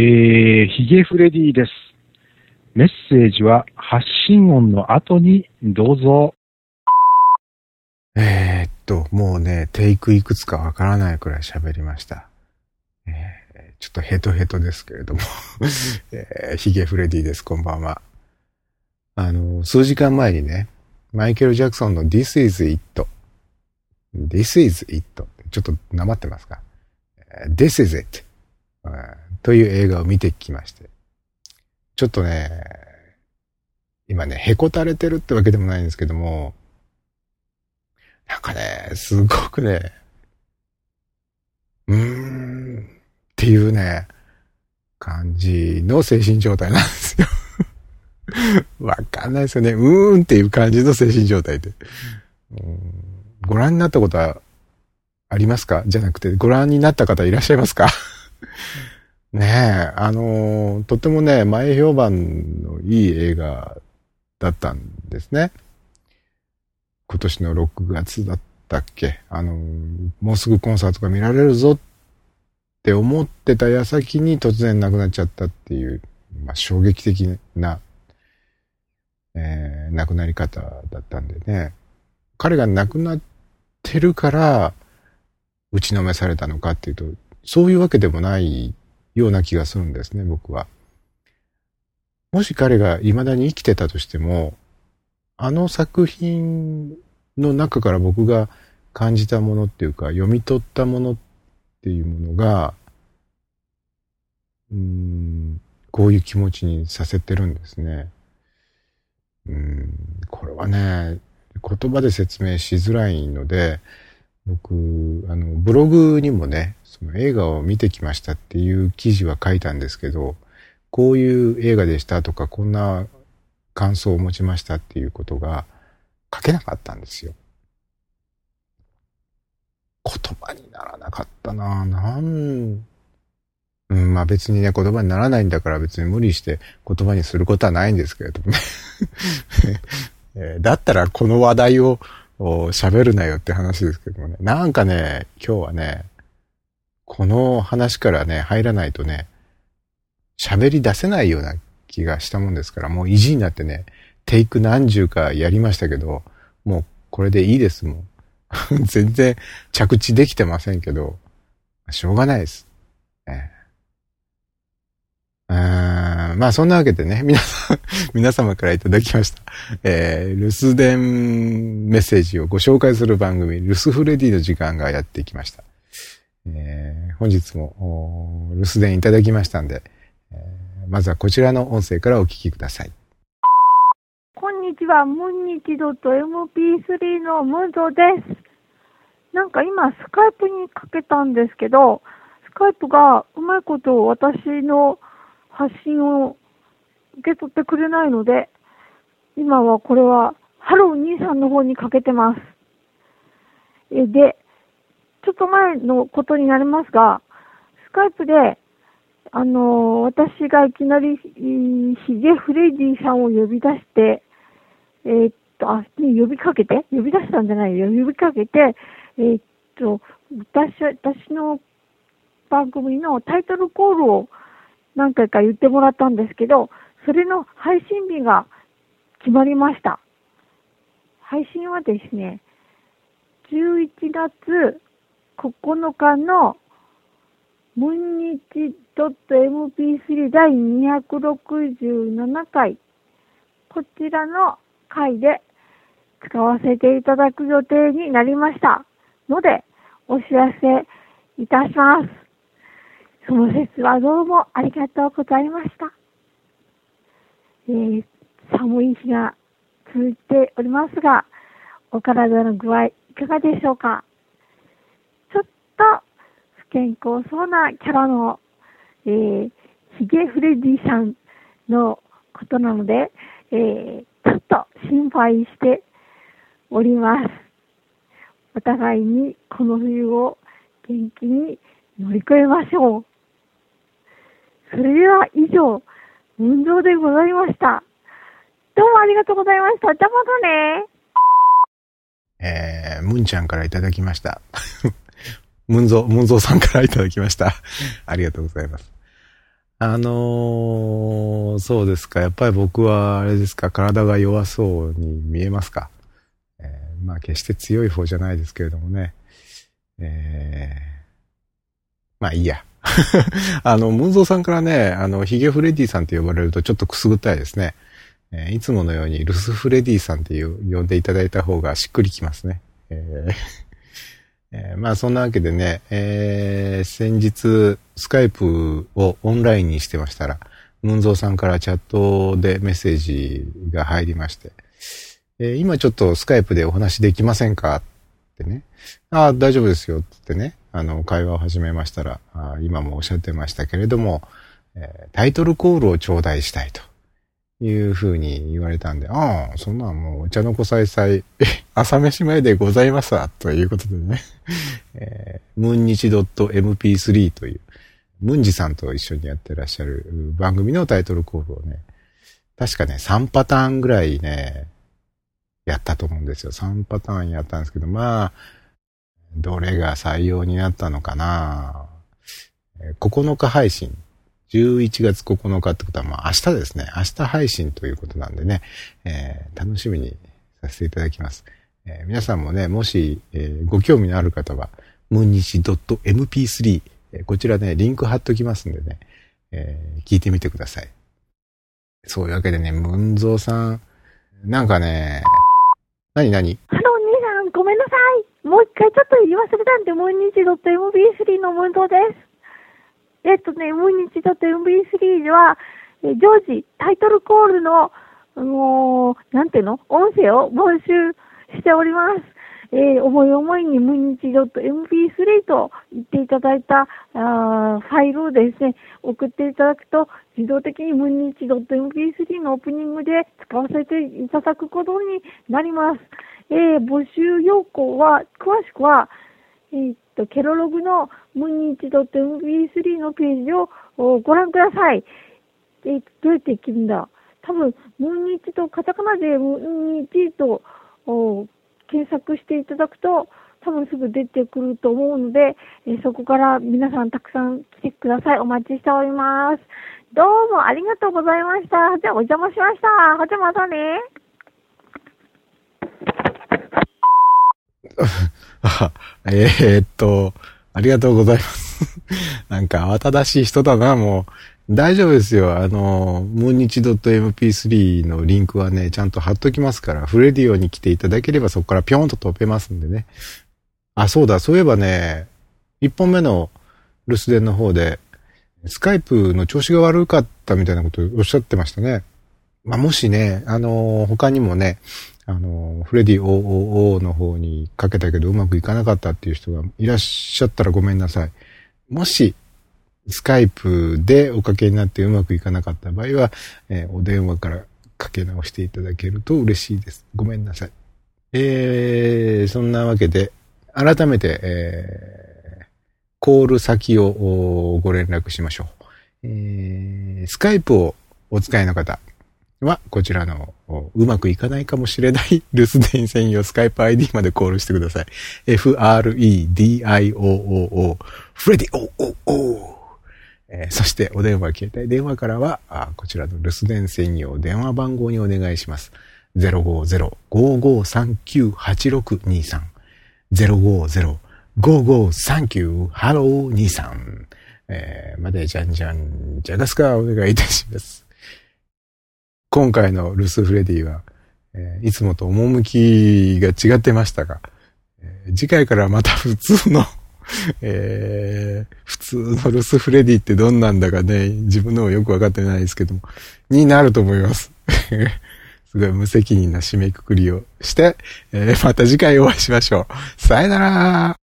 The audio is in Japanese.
ヒゲフレディです。メッセージは発信音の後にどうぞ。 もうね、テイクいくつかわからないくらい喋りました。ちょっとヘトヘトですけれども、ヒゲフレディです。こんばんは。数時間前にね、マイケル・ジャクソンの This is It。This is It。ちょっとなまってますか？ This is It。という映画を見てきまして。ちょっとね、今ね、へこたれてるってわけでもないんですけども、なんかね、すごくね、っていうね、感じの精神状態なんですよ。わかんないですよね。っていう感じの精神状態で。ご覧になったことはありますか？じゃなくて、ご覧になった方いらっしゃいますか？ねえ、とてもね、前評判のいい映画だったんですね。今年の6月だったっけ？もうすぐコンサートが見られるぞって思ってた矢先に突然亡くなっちゃったっていう、衝撃的な、亡くなり方だったんでね。彼が亡くなってるから打ちのめされたのかっていうと、そういうわけでもないような気がするんですね、僕は。もし彼が未だに生きてたとしても、あの作品の中から僕が感じたものっていうか、読み取ったものっていうものが、こういう気持ちにさせてるんですね。これはね、言葉で説明しづらいので、僕、ブログにもね、その映画を見てきましたっていう記事は書いたんですけど、こういう映画でしたとか、こんな感想を持ちましたっていうことが書けなかったんですよ。言葉にならなかったな。別にね、言葉にならないんだから別に無理して言葉にすることはないんですけれどもね。だったらこの話題を喋るなよって話ですけどもね。なんかね、今日はね、この話からね、入らないとね、喋り出せないような気がしたもんですから、もう意地になってね、テイク何十かやりましたけど、もうこれでいいですもん。全然着地できてませんけど、しょうがないです。そんなわけでね、皆様からいただきました。留守電メッセージをご紹介する番組、留守フレディの時間がやってきました。本日も留守電いただきましたんで、まずはこちらの音声からお聞きください。 こんにちは、ムンニチ.mp3 のムンゾです。なんか今スカイプにかけたんですけど、スカイプがうまいこと私の発信を受け取ってくれないので、今はこれはハロー兄さんの方にかけてます。で、ちょっと前のことになりますが、スカイプで、私がいきなりヒゲフレディさんを呼び出して、呼び出したんじゃないよ。呼びかけて、私の番組のタイトルコールを何回か言ってもらったんですけど、それの配信日が決まりました。配信はですね、11月9日のムンニチ.mp3 第267回、こちらの回で使わせていただく予定になりましたので、お知らせいたします。その説はどうもありがとうございました。寒い日が続いておりますが、お体の具合いかがでしょうか。ちょっと不健康そうなキャラの、ヒゲフレディさんのことなので、ちょっと心配しております。お互いにこの冬を元気に乗り越えましょう。それでは以上、運動でございました。どうもありがとうございました。じゃあまたね。 ムンちゃんからいただきました。ムンゾーさんからいただきました。ありがとうございます。 そうですか。やっぱり僕は、あれですか、体が弱そうに見えますか。まあ、決して強い方じゃないですけれどもね。まあ、いいや。ムンゾーさんからね、ヒゲフレディさんって呼ばれるとちょっとくすぐったいですね。いつものようにルスフレディさんって呼んでいただいた方がしっくりきますね。まあそんなわけでね、先日スカイプをオンラインにしてましたら、ムンゾーさんからチャットでメッセージが入りまして、今ちょっとスカイプでお話できませんかってね、大丈夫ですよってね、会話を始めましたら、今もおっしゃってましたけれども、タイトルコールを頂戴したいというふうに言われたんで、そんなんもうお茶の子さいさい、朝飯前でございますわ、ということでね、ムンニチ .mp3 という、ムンジさんと一緒にやってらっしゃる番組のタイトルコールをね、確かね、3パターンぐらいね、やったと思うんですよ。3パターンやったんですけど、まあ、どれが採用になったのかな。9日配信。11月9日ってことは、まあ明日ですね。明日配信ということなんでね、楽しみにさせていただきます。皆さんもね、もし、ご興味のある方は、ムンニチ .mp3、こちらね、リンク貼っときますんでね、聞いてみてください。そういうわけでね、ムンゾーさん、なんかね、何ハロー、兄さん、ごめんなさい。もう一回ちょっと言い忘れたんで、ムンニチ .mp3 のムンゾーです。ムンニチ .mp3 では、常時タイトルコールの、音声を募集しております。思い思いにムンニチ .mp3 と言っていただいたファイルをですね、送っていただくと、自動的にムンニチ .mp3 のオープニングで使わせていただくことになります。募集要項は、詳しくは、ケロログのムンニチ .mp3 のページをご覧ください。どうやって切るんだ？多分、ムンニチとカタカナでムンニチと検索していただくと、多分すぐ出てくると思うので、そこから皆さんたくさん来てください。お待ちしております。どうもありがとうございました。じゃあお邪魔しました。じゃあまたね。 ありがとうございます。なんか慌ただしい人だな、もう。大丈夫ですよ。ムンニチ .mp3 のリンクはね、ちゃんと貼っときますから、フレディオに来ていただければそこからピョンと飛べますんでね。そうだ、そういえばね、1本目の留守電の方で、スカイプの調子が悪かったみたいなことをおっしゃってましたね。まあ、もしね、他にもね、フレディ OOO の方にかけたけどうまくいかなかったっていう人がいらっしゃったらごめんなさい。もし、スカイプでおかけになってうまくいかなかった場合は、お電話からかけ直していただけると嬉しいです。ごめんなさい。そんなわけで、改めて、コール先をご連絡しましょう。スカイプをお使いの方は、こちらのうまくいかないかもしれない留守電専用スカイプ ID までコールしてください。FREDIOOO フレディ OOO そしてお電話、携帯電話からは、こちらの留守電専用電話番号にお願いします。050-5539-8623 050-5539-HELLO23 までじゃんじゃんじゃがすかお願いいたします。今回のルスフレディは、いつもと趣が違ってましたが、次回からまた普通の普通のルスフレディってどんなんだかね、自分のもよくわかってないですけども、になると思います。すごい無責任な締めくくりをして、また次回お会いしましょう。さよなら。